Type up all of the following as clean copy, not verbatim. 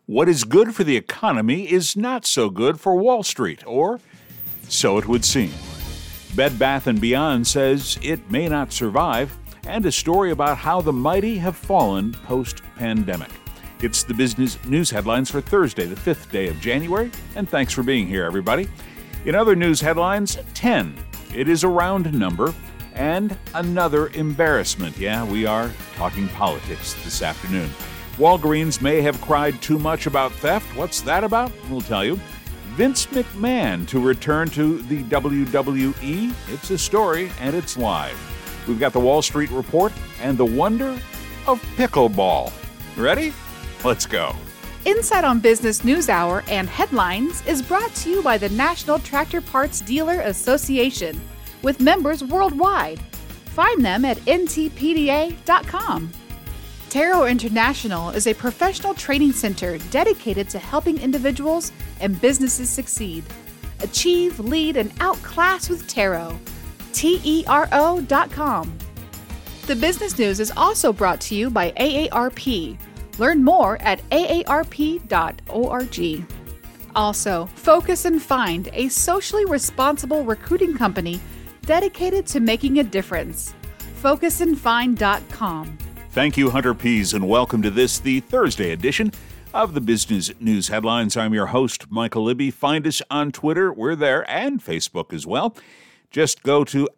What is good for the economy is not so good for Wall Street, or so it would seem. Bed Bath & Beyond says it may not survive, and a story about how the mighty have fallen post-pandemic. It's the business news headlines for Thursday, the 5th day of January, and thanks for being here, everybody. In other news headlines, 10. It is a round number, and another embarrassment. Yeah, we are talking politics this afternoon. Walgreens may have cried too much about theft. What's that about? We'll tell you. Vince McMahon to return to the WWE. It's a story, and it's live. We've got the Wall Street Report and the wonder of pickleball. Ready? Let's go. Insight on Business News Hour and Headlines is brought to you by the National Tractor Parts Dealer Association, with members worldwide. Find them at ntpda.com. Tarot International is a professional training center dedicated to helping individuals and businesses succeed. Achieve, lead, and outclass with Tarot. TERO.com. The business news is also brought to you by AARP. Learn more at aarp.org. Also, Focus and Find, a socially responsible recruiting company dedicated to making a difference. FocusandFind.com. Thank you, Hunter Pease, and welcome to this, the Thursday edition of the Business News Headlines. I'm your host, Michael Libby. Find us on Twitter. We're there, and Facebook as well. Just go to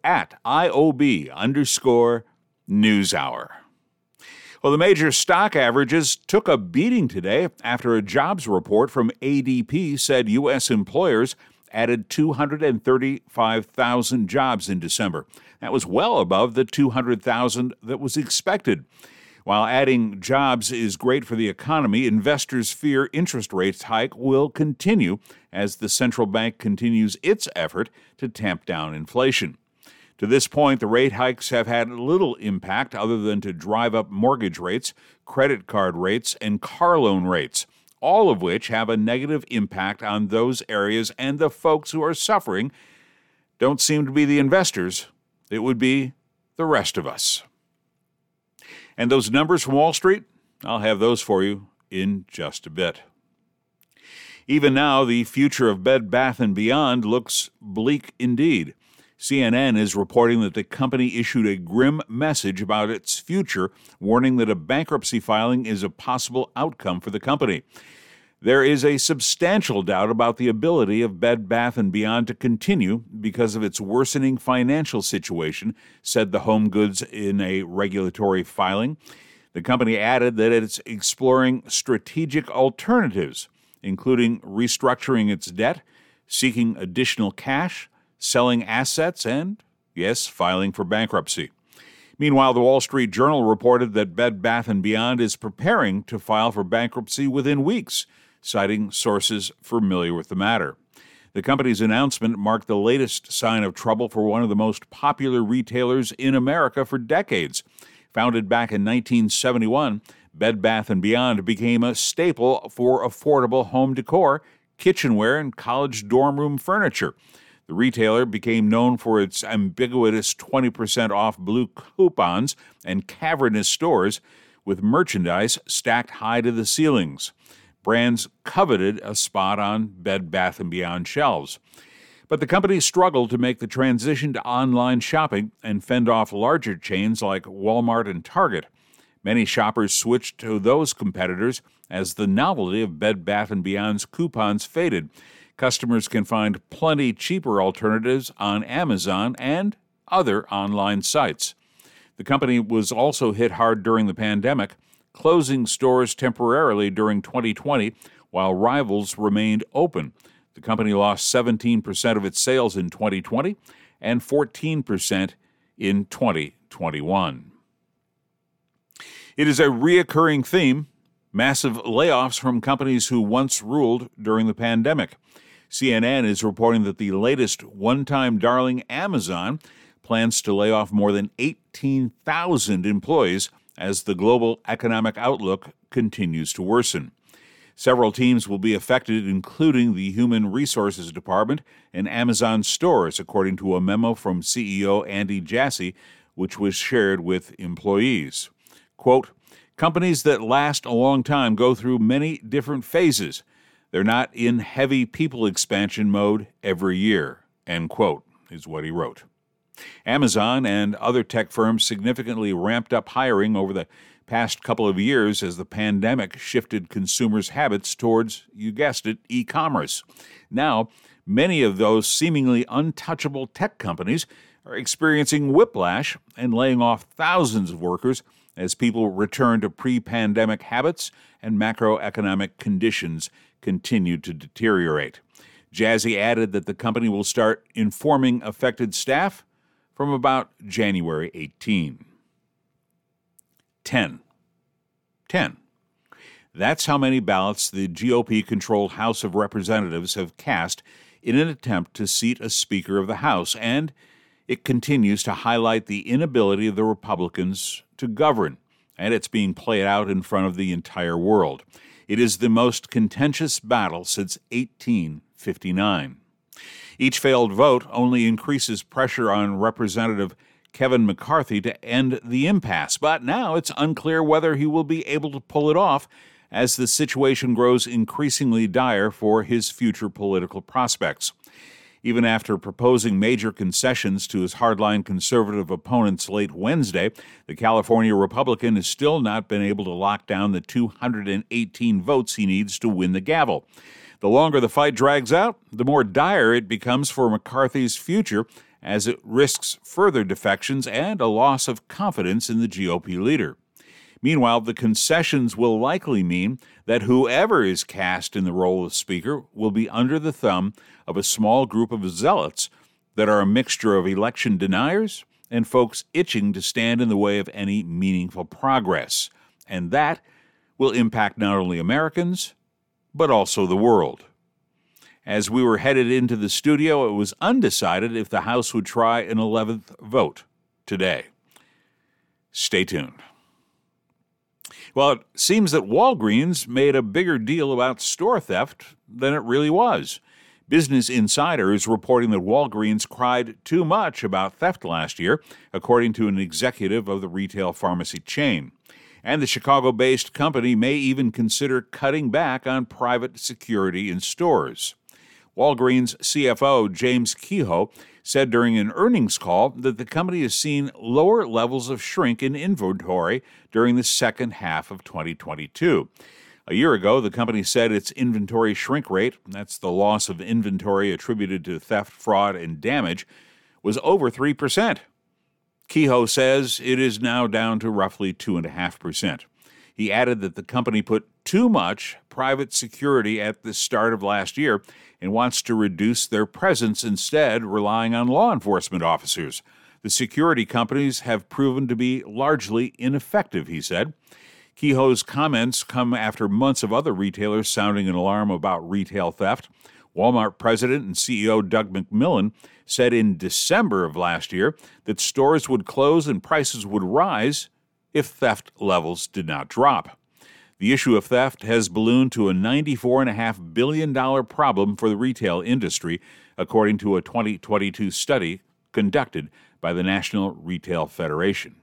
@IOB_NewsHour. Well, the major stock averages took a beating today after a jobs report from ADP said U.S. employers added 235,000 jobs in December. That was well above the 200,000 that was expected. While adding jobs is great for the economy, investors fear interest rates hike will continue as the central bank continues its effort to tamp down inflation. To this point, the rate hikes have had little impact other than to drive up mortgage rates, credit card rates, and car loan rates, all of which have a negative impact on those areas, and the folks who are suffering don't seem to be the investors. It would be the rest of us. And those numbers from Wall Street, I'll have those for you in just a bit. Even now, the future of Bed Bath & Beyond looks bleak indeed. CNN is reporting that the company issued a grim message about its future, warning that a bankruptcy filing is a possible outcome for the company. There is a substantial doubt about the ability of Bed Bath & Beyond to continue because of its worsening financial situation, said the Home Goods in a regulatory filing. The company added that it's exploring strategic alternatives, including restructuring its debt, seeking additional cash, selling assets, and, yes, filing for bankruptcy. Meanwhile, the Wall Street Journal reported that Bed Bath & Beyond is preparing to file for bankruptcy within weeks, citing sources familiar with the matter. The company's announcement marked the latest sign of trouble for one of the most popular retailers in America for decades. Founded back in 1971, Bed Bath & Beyond became a staple for affordable home decor, kitchenware, and college dorm room furniture. The retailer became known for its ambiguous 20% off blue coupons and cavernous stores with merchandise stacked high to the ceilings. Brands coveted a spot on Bed Bath & Beyond shelves. But the company struggled to make the transition to online shopping and fend off larger chains like Walmart and Target. Many shoppers switched to those competitors as the novelty of Bed Bath & Beyond's coupons faded. Customers can find plenty cheaper alternatives on Amazon and other online sites. The company was also hit hard during the pandemic, closing stores temporarily during 2020 while rivals remained open. The company lost 17% of its sales in 2020 and 14% in 2021. It is a reoccurring theme, massive layoffs from companies who once ruled during the pandemic. CNN is reporting that the latest one-time darling, Amazon, plans to lay off more than 18,000 employees as the global economic outlook continues to worsen. Several teams will be affected, including the Human Resources Department and Amazon stores, according to a memo from CEO Andy Jassy, which was shared with employees. Quote, Companies that last a long time go through many different phases. They're not in heavy people expansion mode every year, end quote, is what he wrote. Amazon and other tech firms significantly ramped up hiring over the past couple of years as the pandemic shifted consumers' habits towards, you guessed it, e-commerce. Now, many of those seemingly untouchable tech companies are experiencing whiplash and laying off thousands of workers as people return to pre-pandemic habits and macroeconomic conditions continue to deteriorate. Jassy added that the company will start informing affected staff from about January 18. 10. That's how many ballots the GOP-controlled House of Representatives have cast in an attempt to seat a Speaker of the House, and it continues to highlight the inability of the Republicans to govern, and it's being played out in front of the entire world. It is the most contentious battle since 1859. Each failed vote only increases pressure on Representative Kevin McCarthy to end the impasse, but now it's unclear whether he will be able to pull it off as the situation grows increasingly dire for his future political prospects. Even after proposing major concessions to his hardline conservative opponents late Wednesday, the California Republican has still not been able to lock down the 218 votes he needs to win the gavel. The longer the fight drags out, the more dire it becomes for McCarthy's future, as it risks further defections and a loss of confidence in the GOP leader. Meanwhile, the concessions will likely mean that whoever is cast in the role of Speaker will be under the thumb of a small group of zealots that are a mixture of election deniers and folks itching to stand in the way of any meaningful progress. And that will impact not only Americans, but also the world. As we were headed into the studio, it was undecided if the House would try an 11th vote today. Stay tuned. Well, it seems that Walgreens made a bigger deal about store theft than it really was. Business Insider is reporting that Walgreens cried too much about theft last year, according to an executive of the retail pharmacy chain. And the Chicago-based company may even consider cutting back on private security in stores. Walgreens CFO James Kehoe said during an earnings call that the company has seen lower levels of shrink in inventory during the second half of 2022. A year ago, the company said its inventory shrink rate, that's the loss of inventory attributed to theft, fraud, and damage, was over 3%. Kehoe says it is now down to roughly 2.5%. He added that the company put too much private security at the start of last year and wants to reduce their presence, instead relying on law enforcement officers. The security companies have proven to be largely ineffective, he said. Kehoe's comments come after months of other retailers sounding an alarm about retail theft. Walmart president and CEO Doug McMillon said in December of last year that stores would close and prices would rise if theft levels did not drop. The issue of theft has ballooned to a $94.5 billion problem for the retail industry, according to a 2022 study conducted by the National Retail Federation.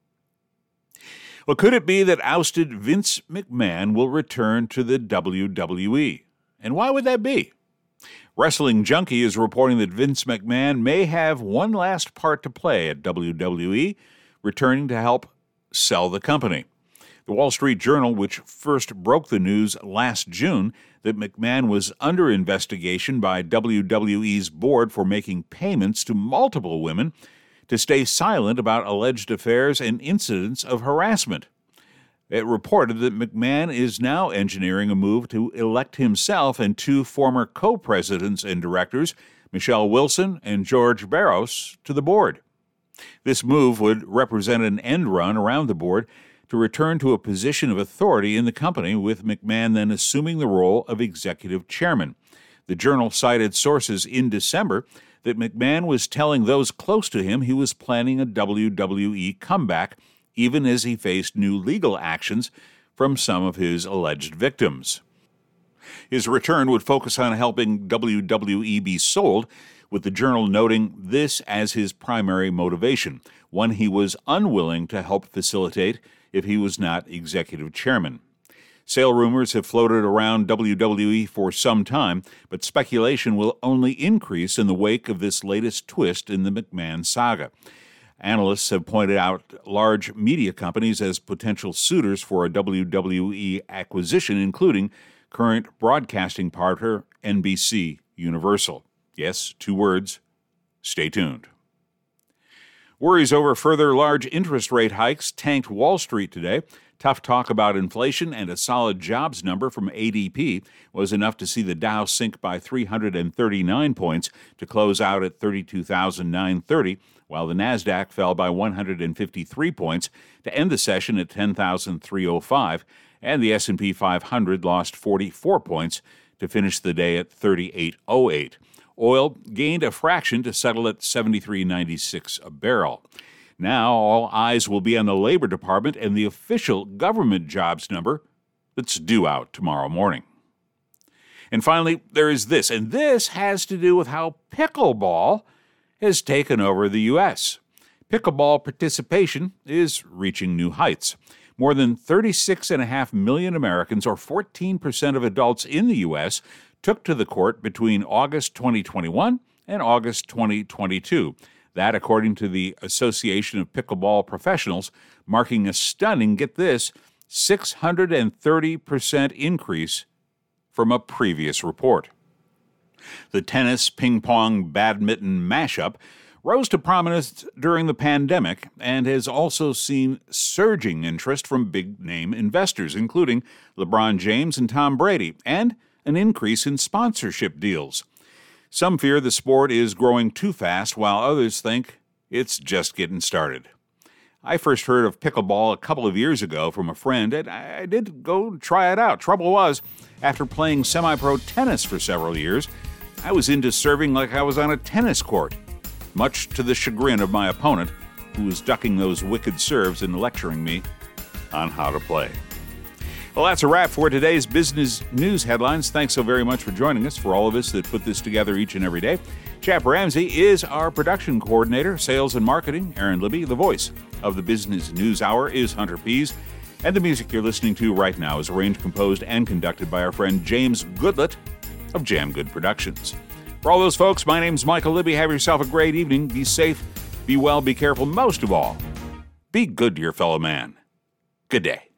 Well, could it be that ousted Vince McMahon will return to the WWE? And why would that be? Wrestling Junkie is reporting that Vince McMahon may have one last part to play at WWE, returning to help sell the company. The Wall Street Journal, which first broke the news last June that McMahon was under investigation by WWE's board for making payments to multiple women to stay silent about alleged affairs and incidents of harassment. It reported that McMahon is now engineering a move to elect himself and two former co-presidents and directors, Michelle Wilson and George Barros, to the board. This move would represent an end run around the board to return to a position of authority in the company, with McMahon then assuming the role of executive chairman. The Journal cited sources in December that McMahon was telling those close to him he was planning a WWE comeback, even as he faced new legal actions from some of his alleged victims. His return would focus on helping WWE be sold, with the Journal noting this as his primary motivation, one he was unwilling to help facilitate if he was not executive chairman. Sale rumors have floated around WWE for some time, but speculation will only increase in the wake of this latest twist in the McMahon saga. Analysts have pointed out large media companies as potential suitors for a WWE acquisition, including current broadcasting partner NBC Universal. Yes, 2 words. Stay tuned. Worries over further large interest rate hikes tanked Wall Street today. Tough talk about inflation and a solid jobs number from ADP was enough to see the Dow sink by 339 points to close out at 32,930, while the Nasdaq fell by 153 points to end the session at 10,305, and the S&P 500 lost 44 points to finish the day at 3808. Oil gained a fraction to settle at $73.96 a barrel. Now all eyes will be on the Labor Department and the official government jobs number that's due out tomorrow morning. And finally, there is this, and this has to do with how pickleball has taken over the U.S. Pickleball participation is reaching new heights. More than 36.5 million Americans, or 14% of adults in the U.S., took to the court between August 2021 and August 2022. That, according to the Association of Pickleball Professionals, marking a stunning, get this, 630% increase from a previous report. The tennis, ping pong, badminton mashup rose to prominence during the pandemic and has also seen surging interest from big-name investors, including LeBron James and Tom Brady, and an increase in sponsorship deals. Some fear the sport is growing too fast, while others think it's just getting started. I first heard of pickleball a couple of years ago from a friend, and I did go try it out. Trouble was, after playing semi-pro tennis for several years, I was into serving like I was on a tennis court, much to the chagrin of my opponent, who was ducking those wicked serves and lecturing me on how to play. Well, that's a wrap for today's business news headlines. Thanks so very much for joining us. For all of us that put this together each and every day, Chap Ramsey is our production coordinator, sales and marketing. Aaron Libby, the voice of the Business News Hour, is Hunter Pease. And the music you're listening to right now is arranged, composed, and conducted by our friend James Goodlett of Jam Good Productions. For all those folks, my name's Michael Libby. Have yourself a great evening. Be safe, be well, be careful. Most of all, be good to your fellow man. Good day.